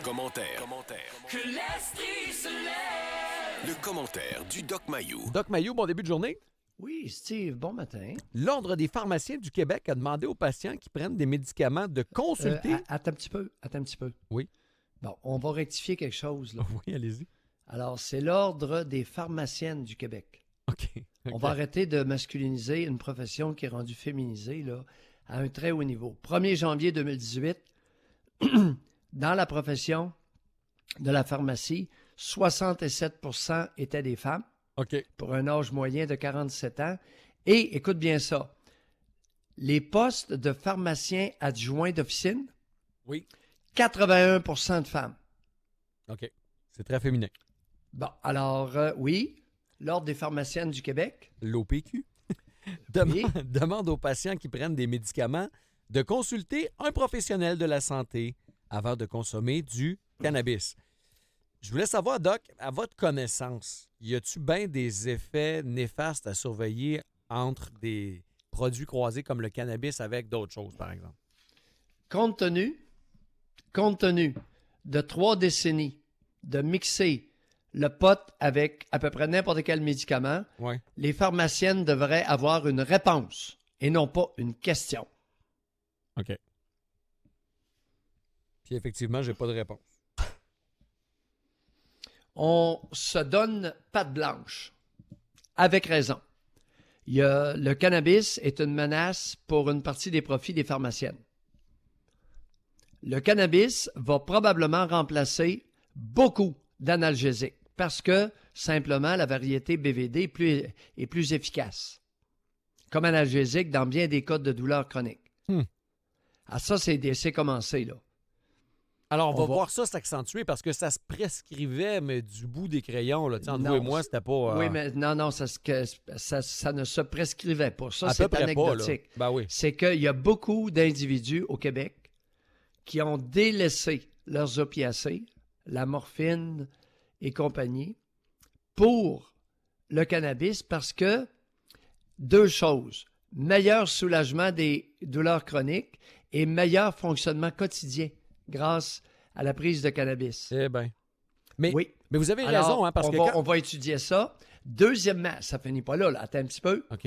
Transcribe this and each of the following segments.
Commentaire. Que l'esprit se lève. Le commentaire du Doc Mayou. Doc Mayou, bon début de journée. Oui, Steve, bon matin. L'Ordre des pharmaciens du Québec a demandé aux patients qui prennent des médicaments de consulter... Attends un petit peu. Oui. Bon, on va rectifier quelque chose, là. Oui, allez-y. Alors, c'est l'Ordre des pharmaciennes du Québec. OK. On va arrêter de masculiniser une profession qui est rendue féminisée, là, à un très haut niveau. 1er janvier 2018, dans la profession de la pharmacie, 67% étaient des femmes, OK. pour un âge moyen de 47 ans. Et, écoute bien ça, les postes de pharmaciens adjoints d'officine, Oui. 81% de femmes. OK. C'est très féminin. Bon, alors, oui, l'Ordre des pharmaciennes du Québec. L'OPQ Oui. demande aux patients qui prennent des médicaments de consulter un professionnel de la santé avant de consommer du cannabis. Je voulais savoir, Doc, à votre connaissance, y a-t-il bien des effets néfastes à surveiller entre des produits croisés comme le cannabis avec d'autres choses, par exemple? Compte tenu de 3 décennies de mixer le pot avec à peu près n'importe quel médicament, Oui. les pharmaciennes devraient avoir une réponse et non pas une question. OK. Puis effectivement, j'ai pas de réponse. On se donne patte blanche, avec raison. Le cannabis est une menace pour une partie des profits des pharmaciennes. Le cannabis va probablement remplacer beaucoup d'analgésiques parce que, simplement, la variété BVD est plus efficace comme analgésique dans bien des cas de douleurs chroniques. Ah, ça, c'est commencé, là. Alors, on va voir ça s'accentuer parce que ça se prescrivait, mais du bout des crayons. Là. Entre vous et moi, c'était pas... Oui, mais non, ça ne se prescrivait pas. Ça, à peu c'est près anecdotique. Pas, là. Ben oui. C'est qu'il y a beaucoup d'individus au Québec qui ont délaissé leurs opiacés, la morphine et compagnie, pour le cannabis parce que, 2 choses, meilleur soulagement des douleurs chroniques et meilleur fonctionnement quotidien grâce à la prise de cannabis. Eh bien. Mais vous avez Alors, raison, hein, parce que... on va étudier ça. Deuxièmement, ça finit pas là, attends un petit peu. OK.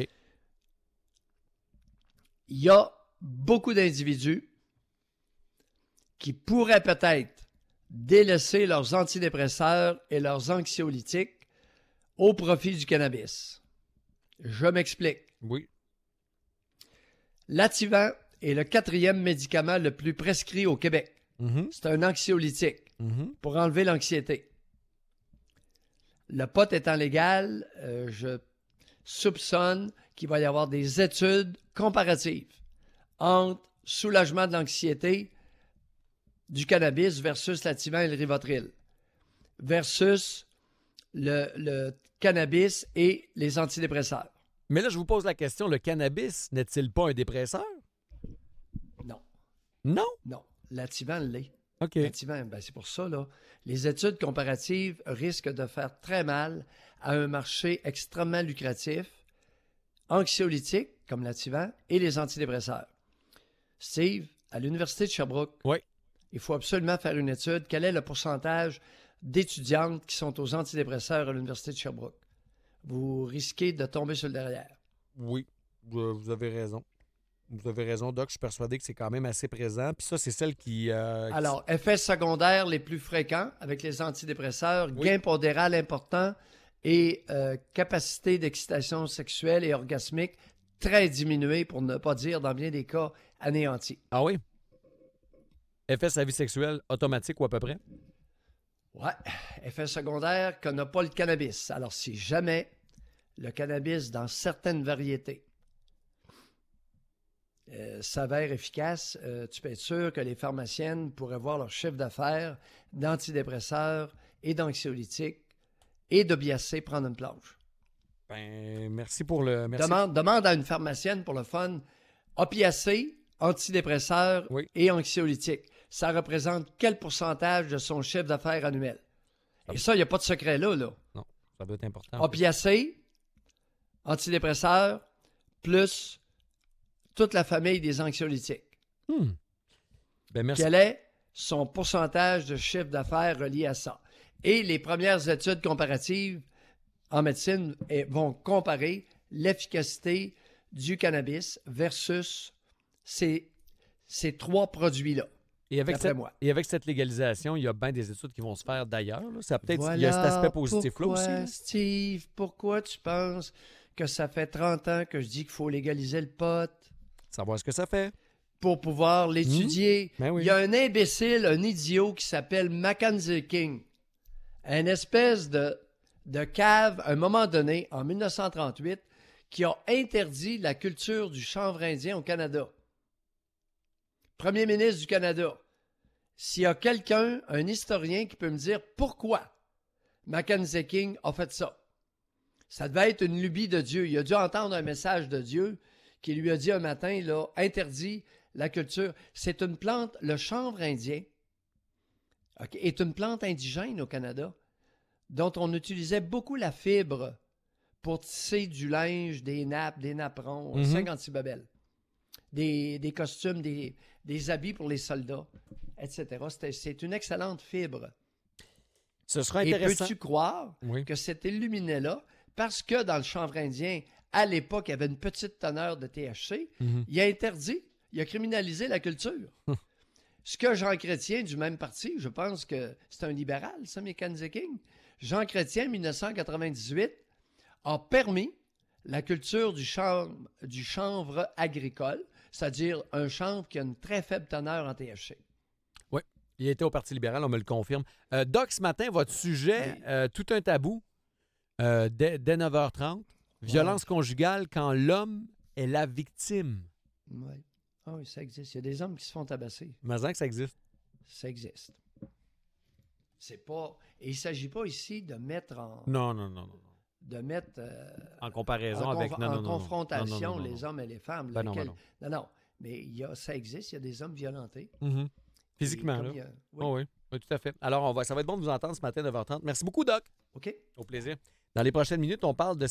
Il y a beaucoup d'individus qui pourraient peut-être délaisser leurs antidépresseurs et leurs anxiolytiques au profit du cannabis. Je m'explique. Oui. L'Ativan est le 4e médicament le plus prescrit au Québec. C'est un anxiolytique pour enlever l'anxiété. Le pot étant légal, je soupçonne qu'il va y avoir des études comparatives entre soulagement de l'anxiété du cannabis versus l'Ativan et le Rivotril versus le cannabis et les antidépresseurs. Mais là, je vous pose la question, le cannabis n'est-il pas un dépresseur? Non. Non? Non. L'Ativan l'est. OK. L'Ativan, c'est pour ça, là. Les études comparatives risquent de faire très mal à un marché extrêmement lucratif, anxiolytique, comme l'Ativan, et les antidépresseurs. Steve, à l'Université de Sherbrooke, Oui. il faut absolument faire une étude. Quel est le pourcentage d'étudiantes qui sont aux antidépresseurs à l'Université de Sherbrooke? Vous risquez de tomber sur le derrière. Oui, vous avez raison. Vous avez raison, Doc. Je suis persuadé que c'est quand même assez présent. Puis ça, c'est celle qui... Alors, effets secondaires les plus fréquents avec les antidépresseurs, gain pondéral important et capacité d'excitation sexuelle et orgasmique très diminuée, pour ne pas dire, dans bien des cas, anéantie. Ah oui? Effet sa vie sexuelle automatique ou à peu près? Ouais. Effet secondaire que n'a pas le cannabis. Alors, si jamais le cannabis, dans certaines variétés, s'avère efficace, tu peux être sûr que les pharmaciennes pourraient voir leur chiffre d'affaires d'antidépresseurs et d'anxiolytiques et d'opiacés prendre une plonge. Ben, merci pour le... Merci. Demande à une pharmacienne pour le fun, opiacés, antidépresseurs et anxiolytiques. Ça représente quel pourcentage de son chiffre d'affaires annuel? Et ça, il n'y a pas de secret là. Non, ça doit être important. Opiacés, antidépresseurs, plus toute la famille des anxiolytiques. Ben merci. Quel est son pourcentage de chiffre d'affaires relié à ça. Et les premières études comparatives en médecine vont comparer l'efficacité du cannabis versus ces 3 produits-là. Et avec, cette légalisation, il y a bien des études qui vont se faire d'ailleurs. Là. Ça peut-être il y a cet aspect positif-là aussi. Là. Steve, pourquoi tu penses que ça fait 30 ans que je dis qu'il faut légaliser le pot? Savoir ce que ça fait. Pour pouvoir l'étudier. Ben oui. Il y a un imbécile, un idiot qui s'appelle Mackenzie King. Une espèce de cave, à un moment donné, en 1938, qui a interdit la culture du chanvre indien au Canada. Premier ministre du Canada. S'il y a quelqu'un, un historien, qui peut me dire pourquoi Mackenzie King a fait ça. Ça devait être une lubie de Dieu. Il a dû entendre un message de Dieu qui lui a dit un matin, là, interdit la culture. C'est une plante, le chanvre indien, est une plante indigène au Canada, dont on utilisait beaucoup la fibre pour tisser du linge, des nappes, des napperons, 56 babelles, des costumes, des habits pour les soldats, etc. C'est une excellente fibre. Ce sera intéressant. Et peux-tu croire que cet illuminé-là, parce que dans le chanvre indien, à l'époque, il y avait une petite teneur de THC, il a interdit, il a criminalisé la culture. Ce que Jean Chrétien, du même parti, je pense que c'est un libéral, ça, Mackenzie King. Jean Chrétien, 1998, a permis la culture du chanvre agricole, c'est-à-dire un chanvre qui a une très faible teneur en THC. Oui, il était au Parti libéral, on me le confirme. Doc, ce matin, votre sujet, tout un tabou, dès 9h30, violence conjugale quand l'homme est la victime. Oui. Ah oui, ça existe. Il y a des hommes qui se font tabasser. Mais que ça existe. Ça existe. C'est pas... Et il ne s'agit pas ici de mettre en... Non. De mettre... en comparaison avec... En confrontation les hommes et les femmes. Ben non. Mais ça existe. Il y a des hommes violentés. Physiquement, là. Oui, tout à fait. Alors, ça va être bon de vous entendre ce matin, 9h30. Merci beaucoup, Doc. OK. Au plaisir. Dans les prochaines minutes, on parle de